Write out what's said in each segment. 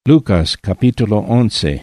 Lucas capítulo 11.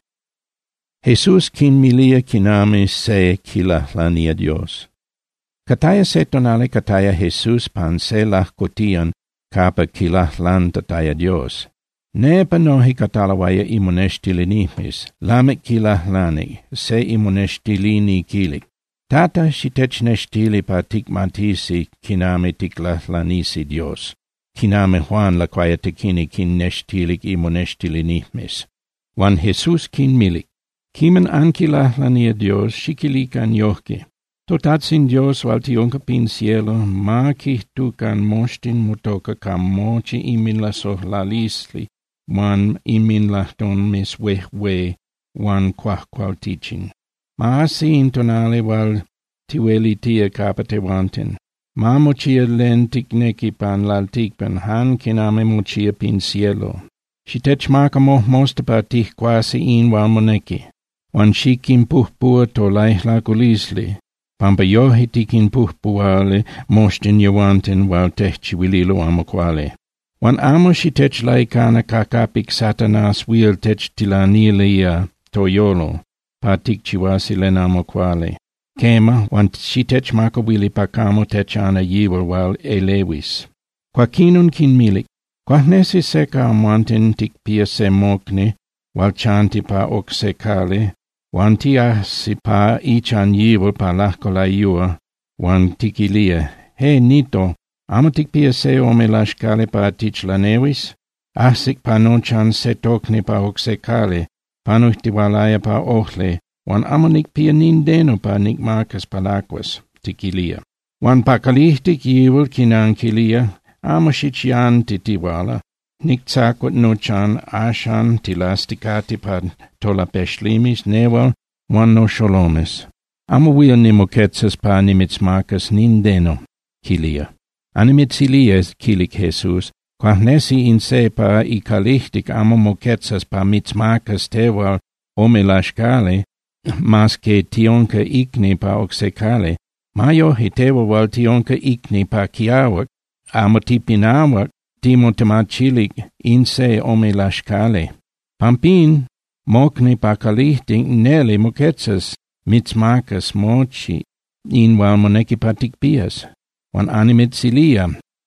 Jesús quinmilia quiname se quilahlania Dios. Kataya se tonale kataya Jesús pan se lahkotian kapa kilahlan tataya Dios. Ne panohi katalawaya imoneshtilinimis, lamek kilahlani, se imoneshtilini kilik. Tata shitechneshtili patikmatisi kiname tiklahlanisi Dios. Kiname Juan la quae tekini kin neshtilik imoneshtilinihmis. Wan Jesus kin milik. Kimen ankilahlania Dios shikilikan johki. Totatsin Dios valtionka pin cielo, ma kihtukan mostin mutoka kam mochi imin la sohlalisli, wan imin lahton mis wehwe, wan quahqualtichin. Ma asi intonale val tiwelitia kapate wanten. Ma mochia len tikneki pan laltikpan han kiname mochia pin cielo. Shitech maka mosta pa tih quasi in wal moneki. Wan shikin puhpua to laihla kulisli. Pampa yohi tikin puhpuale mostin yawanten wal tehchi wililo amoquale. Wan amo shitech laikana kakapik satanas wil tech tilanilia toyolo. Pa tikchiwasi len amoquale. Kema, wan shitech maka wili pakamo techana yiwal wal elewis. Quakinun kin milik, quahnesi seka amwanten tikpia se mokne, wal chanti pa oksekale, wan tiasi pa ichan yiwal pa lahkola yua, wan tikilia, he nito, amo tikpia se ome lashkale pa tichlanevis, asik pa nochan se tokne pa oksekale, panuhtiwalaya pa ohle, wan amonik pia nindeno pa nikmarkas palakwas, tikilia. Wan pakalihtik yiwul kinankilia, amashichan titiwala, niktsakot nochan ashan tilastikati pa tolapeshlimis newal, wan no sholomes. Amawil nimoketsas pa nimitsmarkas nindeno, kilia. Animitzilia kilik Jesus, quahnesi in se pa ikalihtik amamoketsas pa mitsmarkas tewal omelashkale, mas que tionka ikni pa oksekale, mayo hitewa wal tionka ikni pa kiawak, amotipinawak, timotemachilik in se omelashkale. Pampin, mokni pa kalihtik neli moketsas, mitsmarkas mochi, in wal moneki patikpias. Wan animitzilia,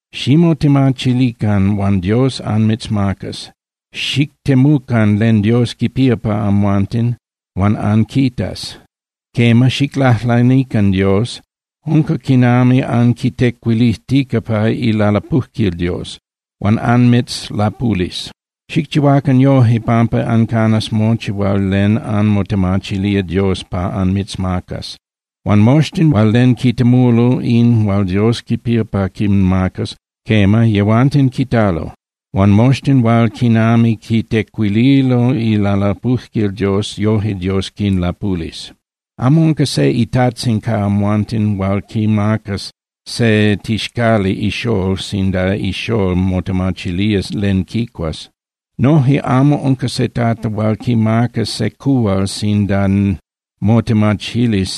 shimotemachilikan wan Dios an mitsmarkas, shiktemukan len Dios kipia pa amwantin, wan ankitas. Kema shiklahlanikan Dios, hunka kinami ankitequilihtika pa ilalapuhkil Dios, wan anmits lapulis. Shikchiwakan yohi pampa ankanas mochi wal len anmotemachilia Dios pa anmitsmarkas. Wan mostin wal len kitemulu in wal Dios kipir pa kimmarkas, kema yewantin kitalo. Wan mostin wal kinami kitequililo ilalapuhkil Dios yohi Dios kin lapulis. Amonka se itatsin ka amwantin wal kimarkas se tishkali ishol sinda ishol motemachilias len kikwas. Nohi amo onka se tata wal kimarkas se kuwal sindan motemachilis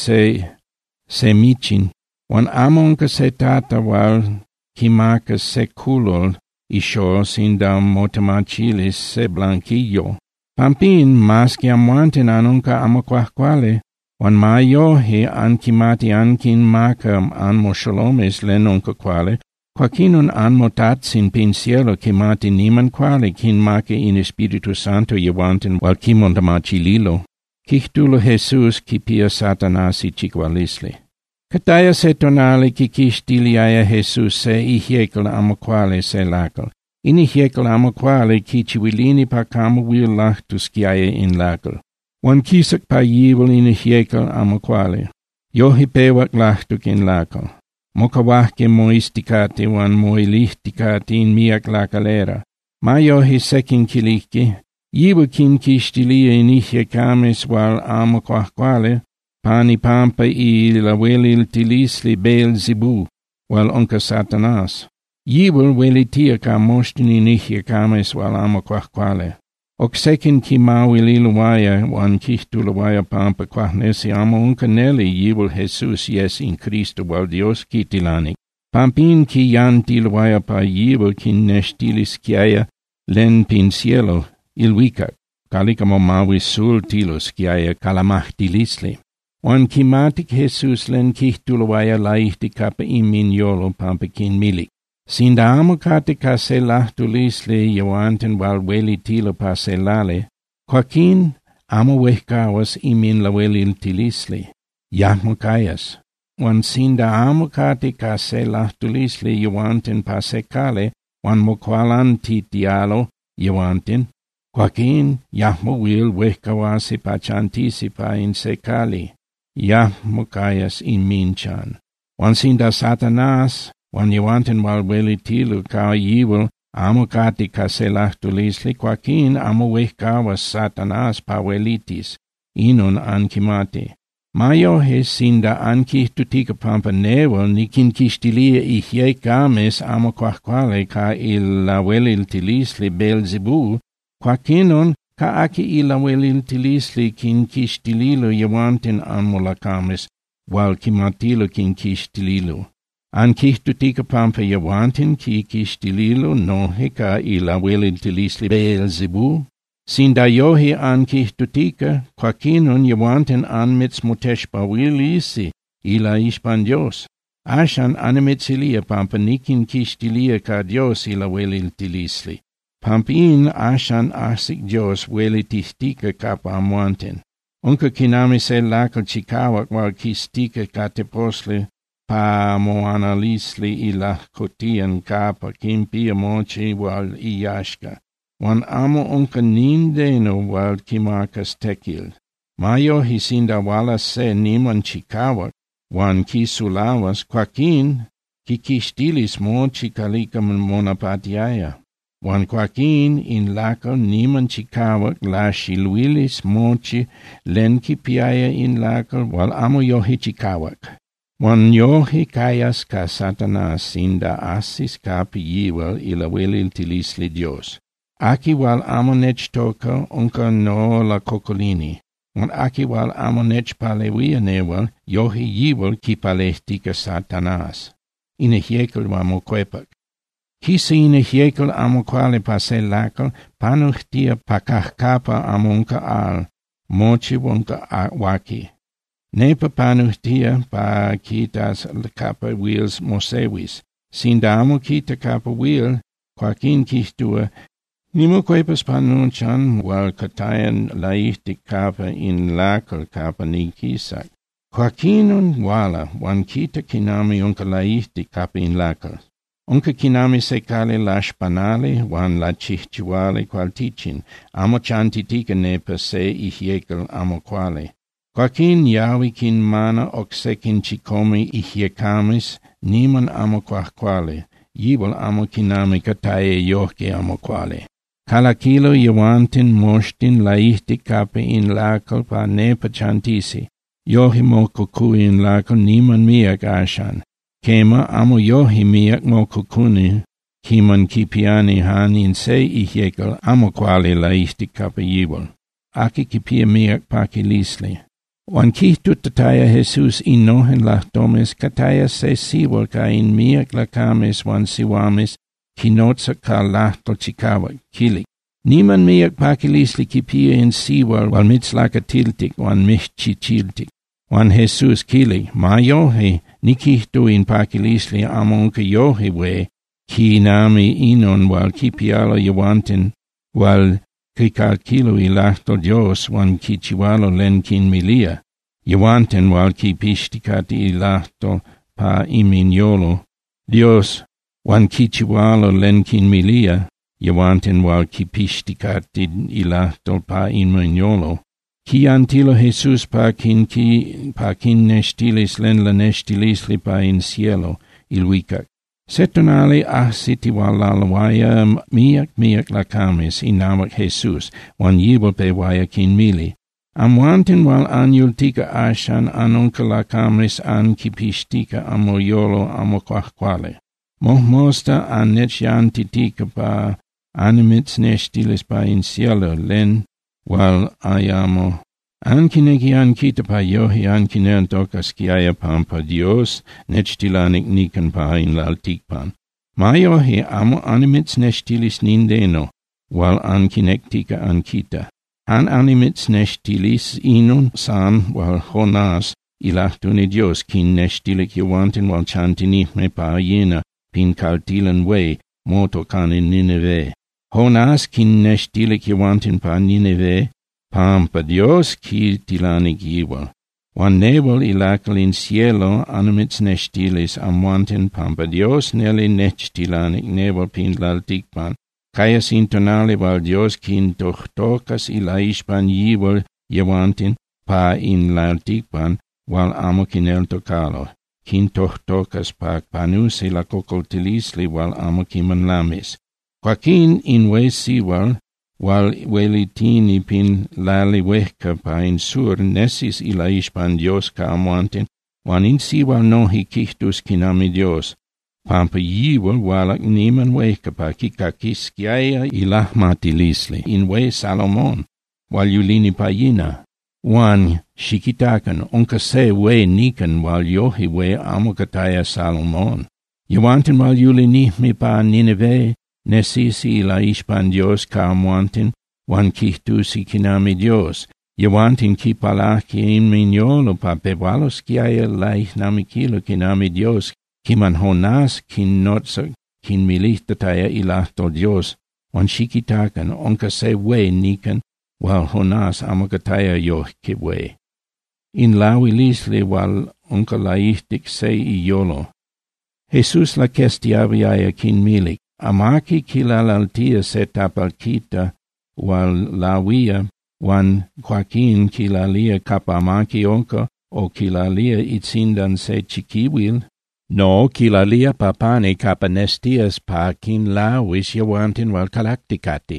se michin. Wan amonka se tata wal kimarkas se kulol ishol sindam motemachilis se blanquillo. Pampin mas que amwanten anunca amoquahquale, wan mayohi ankimati ankin makam anmosholomes lenunca quale, quacinun anmotatsin pin cielo kimati niman quale kin make in Espiritu Santo yewanten wal kimontamachililo. Kihtulo Jesus kipia satanasi chiqualisli. Kataya se tonale kikistiliaya Jesus se ihiekel amoquale se lakel. In ihiekel amoquale kichiwilini pa kamuwil lahtus kiaye in lakel. Wan kisak pa yiwil in ihiekel amoquale. Yohi pewak lahtuk in lakel. Mokawahke moistikati wan moilihtikati in miak lakalera. Ma yohi sekin kiliki. Yiwil kin kistilia in ihiekames wal amoquahquale. Pani pampa la welil tilisli Beelzebub, wal onka Satanas. Yiwil welitia ka mostin inihia kames wal amoquahquale. Oksekin ki mawililuwaya wan kihtuluwaya pampa quahnesi amo onka neli yiwil Jesus yes in Cristo wal Dios kitilanik. Pampin ki yantiluwaya pa yiwil kin neshtilis kiaya len pin cielo, ilwicac, calicamo mavis sultilus, quiae calamahtilisli. Wan cimatic Jesus len cihtulovaia laihti capa iminiolo pampicin milik. Sinda amo cate ca se lahtulisli joanten val velitilo pa se lale, quacin amo vehcawas imin la velitilisli, jahmo caias. Wan sinda amo cate ca se lahtulisli joanten pa se cale, wan moqualanti dialo joanten, quacin jahmo vil vehcawasi pacantisi pa in se cali. Jahmo caias in minchan. Wan sinda Satanas, wan joanten val velitilu ca evil, amo cati ca se lahtulisli, quacin amo vehcavas Satanas pa velitis, inon ancimate. Maiohe sinda ancihtutica pampa nevel, nicin cistilia ihiecames amo quaquale ca illa velitilisli Belzebu, quacinon ca aci illa velitilisli cin cistililo joanten amolacames, val cimatilo cin cistililu. Ancihtutica pampa joanten ci cistililo nohe ca illa velitilisli Belzebu, sinda johi ancihtutica, quacinon joanten anmits muteshpavilisi, illa ispan Dios. Ashan animetzilia pampa nicin cistilia ca Dios illa velitilisli. Pampin ashan asik Dios velitistica capa amuanten. Unca cinami se lacal cicawak val cistica cateposli pa moanalisli illa cotian capa cimpia moci val iashka. Wan amo unca nindeno val cimacas tekil. Maio hisinda walas se niman cicawak, wan cisulawas quacin cistilis moci calicam monapatiaya. Wan quacin in lacal niman cicawak lasciluilis moci len cipiaya in lacal wal amo johi cicawak. Wan johi caias ca Satanas sinda asis capi yivel illa velitilisli Dios. Aki wal amo nech toca unca no la cocolini. Wan aki wal amo nech palevia nevel johi yivel ki palestica Satanas. Ine hiekel vamo quepac. Hisi ine hiekel amo quale pase lacal panuhtia pacahcapa amunca al, moci wonca waki. Nepa panuhtia pa quitas capa wils mosevis. Sinda amo quita capa wil, quacin quistua, nimo quepas panunchan wal catayan laihtic capa in lacal capa ni quisac. Quacinun wala, wan quita cinami unca laihtic capa in lacal. Unca cinami secale las panale, wan la cihciwale qual ticin, amo chantitica nepa se ihiekel amo quale. Quacin yavi cin mana oxecin cicomi ihiecamis, niman amo quale, yivel amo cinami cataye johke amo quale. Calacilo joantin mostin laihtic cape in lacal pa nepa chantisi, johi mococu in lacal niman miak ashan. Kema amo johi miak mococuni, kiman kipiani han in se ihiekel amo quale laihtic cape yivel. Aki kipia miak pacilisli. Wan quihtu tataya Jesus in nohen lahtomes cataya se siwal ca in miak lacames wan siwames kinotsa ca lahtol cicava kilik. Niman miak pacilisli kipia in siwal wal mitzlaka tiltik wan michchichiltik. Wan Jesus kili, ma johe, nikihtu in pacilisli amonka johe we, ki nami inon wal kipialo joanten, wal kikalkilo ilahtol Dios wan kichiwalo len kin milia, joanten wal kipistikati ilahtol pa iminiolo, Dios wan kichiwalo len kin milia, joanten wal kipistikati ilahtol pa iminiolo, ki antilo Jesus pa kin nestilis len la nestilisli pa in cielo, ilwicac. Setonale ahsiti walalawaya miak lacames inamak Jesus, wan yivel pe waya kin mili. Amwanten wal anyultika ashan anonka lacames an kipistika amoyolo amoquaquale. Mohmosta an nechyantitika pa animits nestilis pa in cielo len, wal ayamo. Ankineki ankita pa johi ankinen tokas kiaya pampa Dios nechtilanik nikan pa in laltikpan. Ma johi amo animits nestilis nindeno, wal an kinectica an kita. Han animits nestilis inun san wal Jonas ilahtuni Dios kin nestilik juantin wal chantini me pa jena pin kaltilen we moto kan in Nineve. Jonas kin nestilik juantin pa Nineve pampa Dios ki tilanik jiwal. Wan nebel ilakal in cielo animits nestilis amuantin pampa Dios neli nestilanik nebel pin laltikpan. Caias intonale val Dios kin tochtocas ilaishpan jiwal jewantin pa in laltikpan wal amo kinel tocalo. Kin tochtocas pa panus la cocoltilisli wal amo kiman lamis. Quaquin in we siwal wal welitini pin lali wehka pa in sur nesis ilaishpan Dios ka amuantin wan in siwal no hikihtus kinami Dios. Pampa jiwal walak niman wehka pa kikakiskiaya ilahmatilisli in we Salomon wal yulini pa yina. Wan shikitakan onka se we nikan wal yohi we amokataya Salomon. Yawantin wal yulini mi pa Nineve nesisi ilaishpan Dios ka amuantin wan kihtusi kinami Dios. Yawantin ki palaki in minyolo pa pevalos kiaya laihnamikilo kinami Dios. Kiman Jonas kin notsa kin milihtataya ilahto Dios, wan shikitakan onka se we nikan, wal Jonas amakataya yoh ke we. In lawilisli wal onka laihtik se iyolo. Jesus la kestiaviaya kin milik, amaki kilalaltia se tapalkita, wal lawia, wan quakin kilalia kapamaki onka, o kilalia itsindan se chikiwil, no, kilalia papane kapanestias pa kin lawis yawantin wal kalaktikati.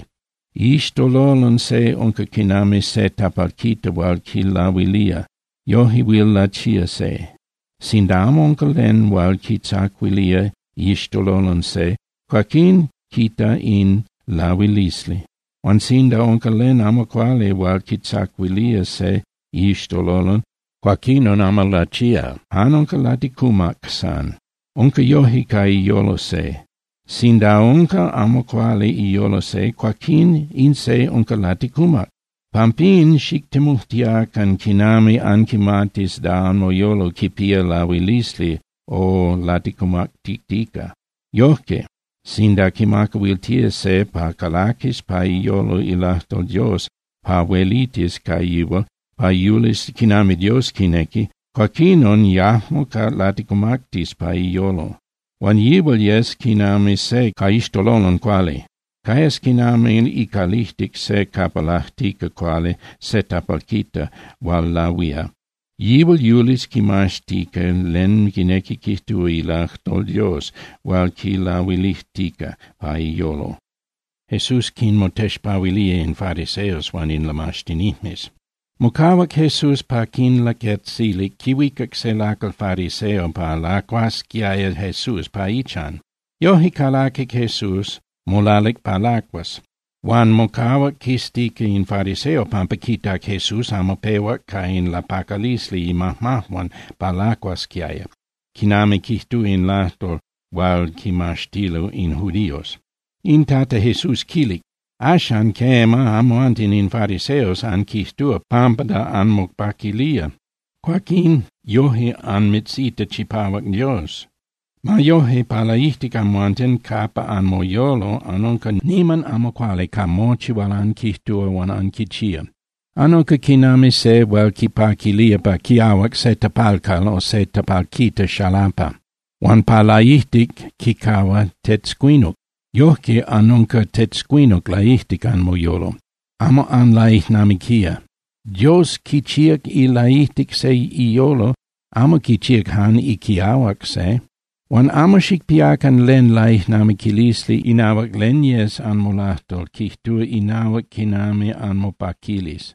Istololon se onka kinami se tapalkita wal kilawilia, yohi wil la chia se. Sindam onka len wal kitsakwilia istololon se, quakin kita in lawilisli. Wan sinda onka len amakwale wal kitsakwilia se istololon, quaquinon amalachia, han onka latikumak san, onka yohi kai iolo se. Sinda onka amoquale iolo se, quaquin in se onka latikumak. Pampin shiktemuhtia kan kinami ankimatis da anmoyolo kipia lawilisli o latikumak tiktika. Yohke, sinda kimaka wiltia se pa kalakis pa iolo ilahto Dios, pa welitis kai iwal, pa iulis kinami Dios kineki, quaquinon yahmo ka latikumaktis pa iolo. Wan yiwal yes kinami se ka istololon quale, Caias kinami ikalihtik se kapalahtika quale se tapalkita wal lawia. Yiwal yulis kimashtika len kineki kihtu ilahtol Dios wal ki lawilihtika pa iolo. Jesus kin motesh pawilie in fariseos wan in lamashtinihmis. Mukawak Jesus pa kin laket sili kiwikak se lakal fariseo pa lakwas kiaya Jesus pa ichan. Yohi kalakik Jesus molalik pa lakwas. Wan mukawak kistike in fariseo pampakitak Jesus amapewak ka in lapakalisli imahmahwan pa lakwas kiaya. Kinami kihtu in lahtol wal kimashtilo in Judios. In tata Jesus kilik. Ashan kema amuantin in fariseos an kihtua pampada an mukpakilia. Quaquin yohe an mitzita chipawak Dios. Ma yohe palaihtik amuantin kapa an moyolo anonka niman amoquale ka mochi wal an kihtua wan an kichia. Anonka kinami se wal kipakilia pa kiawak se tapalkal o se tapalkita shalapa. Wan palaihtik kikawa tetsquinuk. Yohke anonka tetsquinok laihtik an moyolo. Amo an laihnamikia. Dios kichiak I laihtik se iolo, amo kichiak han ikiawak se. Wan amo shikpiakan len laihnamikilisli inawak lenyes an molahtol kihtua inawak kinami an mopakilis.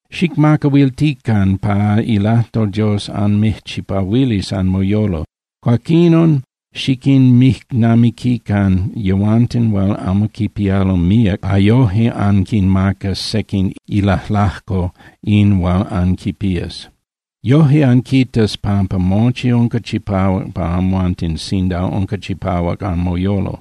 Shikmakawiltikan pa ilahtol Dios an mihchipawilis an moyolo. Quaquinon shikin mihnamikikan yawantin wal amokipialo miak ayohe ankin maka sekin ilahlahko in wal ankipias. Yohe ankitas pampa mochi onka chipawak pa amuantin sinda onka chipawak an moyolo.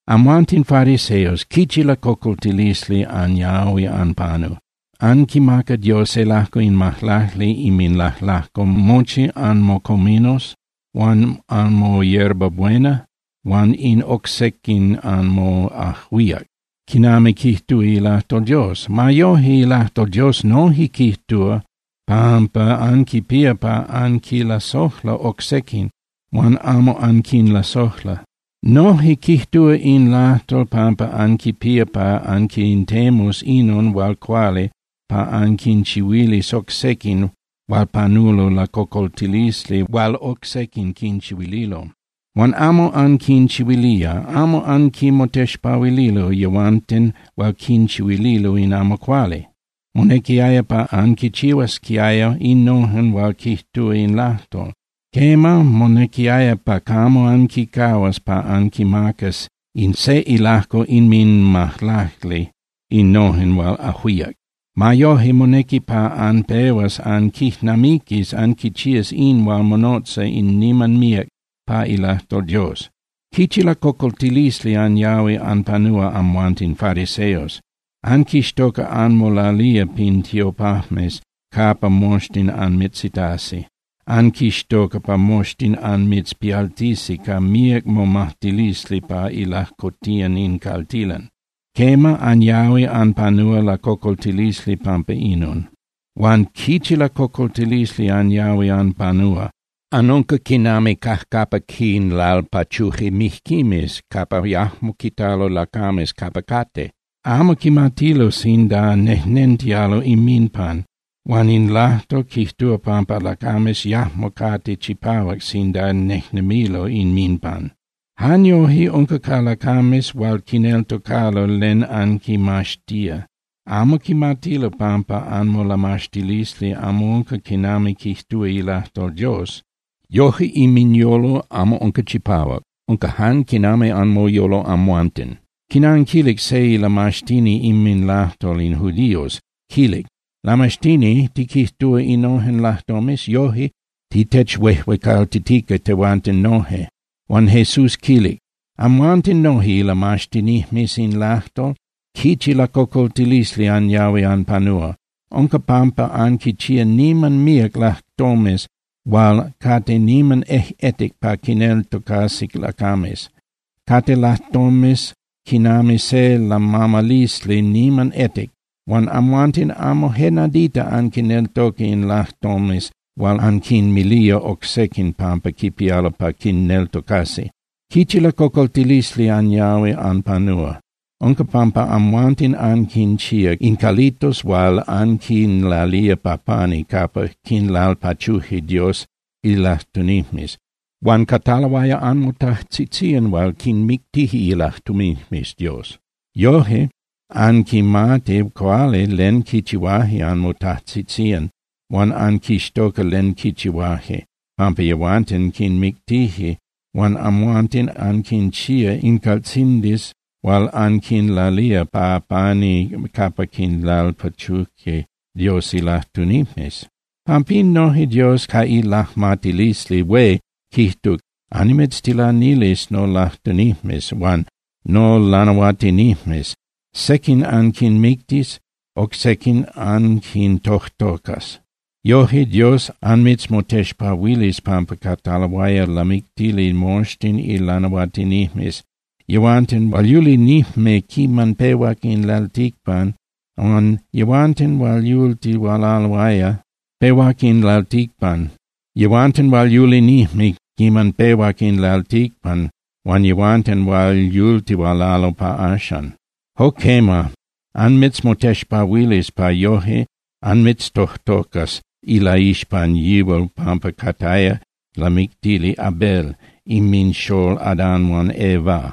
Amuantin fariseos, kicila kokoltilisli an yawi an panu. Anki maka Dios elahko in mahlahli imin lahlahko mochi an mo cominos, wan an mo yerba buena, wan in oksekin an mo ahuiak. Kiname kihtu ilahto Dios, ma yohi ilahto Dios nohi kihtua, pampa anki piapa anki la sohla oksekin, wan amo ankin la sohla. Nohi kihtua in lahto pampa anki piapa anki intemus inon wal quale, pa ankin civilis oksekin, wal panulo la kokoltilisli, wal oksekin kin civililo. Wan amo ankin civilia, amo anki motesh pavililo, yawanten wal kin civililo in amo quale. Monekiaya pa anki ciwas kiaya in nohen wal kihtua in lahto. Kema monekiaya pa kamo anki kawas pa anki makas in se ilahko in min mahlahli, in nohen wal ahuiak. Ma yohi moneki pa an pewas an kihnamikis an kichias in wal monotse in niman miak pa ilahto Dios. Kicila kokoltilisli an yawi an panua amuantin fariseos. An kishtoka an molalia pin tiopahmes kapa mostin an mitsitasi. An kishtoka pa mostin an mitspialtisi ka miak momahtilisli pa ilahkotian in kaltilan. Kema an yawi an panua la kokoltilisli pampa inon. Wan kicila kokoltilisli an yawi an panua. Anonka kiname kapa kin lal pachuhi mihkimis kapa yahmo kitalo lakames kapa kate. Amo kimatilo sinda nehnentialo iminpan. Wan in lahto kihtua pampa lakames yahmo kate chipawak sinda nehnemilo in minpan. Hanyohi onka kalakames wal kinelto kalo len anki mashtia. Amo kimatilo pampa anmo la mashtilisli amo onka kiname kihtua ilahto Dios. Yohi iminyolo amo onka chipawak. Onka han kiname anmo yolo amuanten. Kinan kilik sei la mashtini imin lahtol in Judios. Kilik. La mashtini ti kihtua inohen lahtomis yohi ti techwehwe kaltitika te wanten nohe. Wan Jesus kilik, amuantin nohi la mashtini misin lahto, kichi la kokoltilisli an yawi an panua, onka pampa an kichia niman miak lahtomes, wal kate niman etik pa kinel tokasik lakames. Kate lahtomes kiname se la mamalisli niman etik, wan amuantin amo henadita an kinel toki in lahtomes, wal ankin milia oksekin pampa kipialo pa kin neltokasi. Kicila kokoltilisli an yawi an panua. Onka pampa amuantin ankin chia in kalitos wal ankin lalia papani kapa kin lal pachuhi Dios ilahtunihmis. Wan katalawaya anmutahtsitsien wal kin miktihi ilahtunihmis Dios. Yohe anki mate quale len kichiwahi anmutahtsitsien. Wan an kishtoka len kichiwahe, pampa yawanten kin miktihi, wan amuantin an kin chia inkaltsindis, wal an kin lalia pa pani kapa kin lal pachuke Dios ilahtunihmes. Pampin nohi Dios ka ilahmatilisli we kihtuk animets tilanilis no lahtunihmes, wan no lanawatinihmes, sekin an kin miktis, ok sekin an kin tohtokas. Yohi Dios anmits motesh pavilis pampa katalawaya lamiktili mostin ilanawatinihmis. Yawanten walyuli nihme kiman pewakin laltikpan, on yawanten walyulti walalwaya pewakin laltikpan. Yawanten walyuli nihme kiman pewakin laltikpan, wan yawanten walyulti walalo pa ashan. Hokema, anmits motesh pavilis pa yohi, anmits tohtokas, ilaishpan yiwal pampa kataya lamiktili Abel imin shol Adan wan Eva.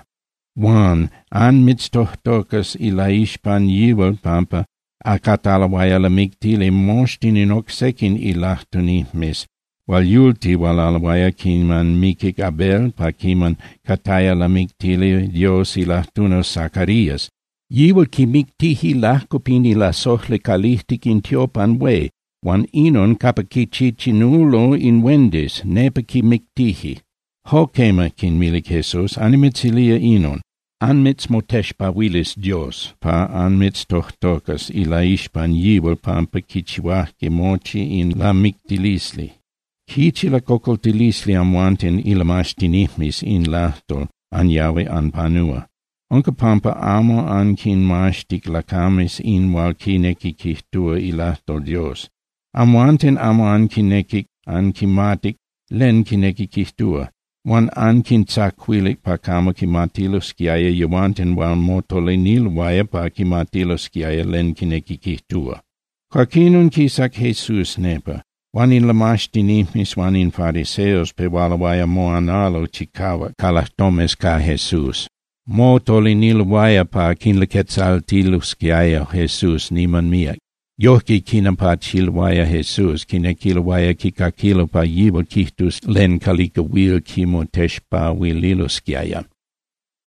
Wan anmits tohtokas ilaishpan yiwal pampa akatalawaya lamiktili mostin in oksekin ilahtunihmis. Wal yulti walalawaya kiman mikik Abel pa kiman kataya lamiktili Dios ilahtunos Zacarias. Yiwal ki miktihi lahkopini la sohle kalihtik in tiopan we. Wan inon kapakichichinulo in wendis, nepaki miktihi. Hokema kin milik Jesus, animetzilia inon. Anmits motesh pa wilis Dios, pa anmits tohtocas ila ishpan yibol pampa kichiwahke mochi in la mictilisli. Kichi la kokoltilisli amwanten ila mashtinihmis in lahtol an Yahweh an panua. Onka pampa amo ankin mashtik lakamis in walkineki kihtua ilahtol Dios. Amwanten amo ankinekik ankimatik len kineki kihtua. Wan ankin tsakwilik pa kama kimatilos kiaya yawanten wal motole nilwaya pa kimatilos kiaya len kineki kihtua. Kwakinun kisak Jesus nepa. Wanin lamashtinihmis wanin fariseos pe walawaya moanalo chikawa kalahtomes ka Jesus. Mo tolinilwaya pa kinlaketsaltilus kiaya Jesus niman miak. Yohki kinapa chilwaya Jesus kinekilwaya kikakilo pa yibo kihtus len kalika wil kimo teshpa wililus kiaya.